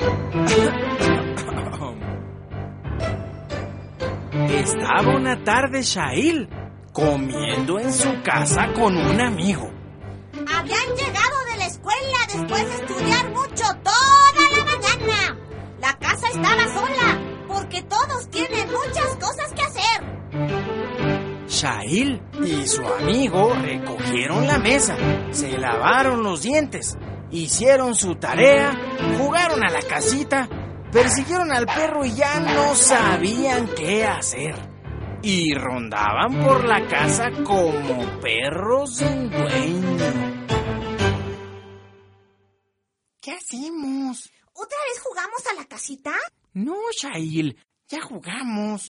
Estaba una tarde Shail comiendo en su casa con un amigo. Habían llegado de la escuela después de estudiar mucho toda la mañana. La casa estaba sola porque todos tienen muchas cosas que hacer. Shail y su amigo recogieron la mesa, se lavaron los dientes, hicieron su tarea, jugaron a la casita, persiguieron al perro y ya no sabían qué hacer. Y rondaban por la casa como perros sin dueño. ¿Qué hacemos? ¿Otra vez jugamos a la casita? No, Shail, ya jugamos.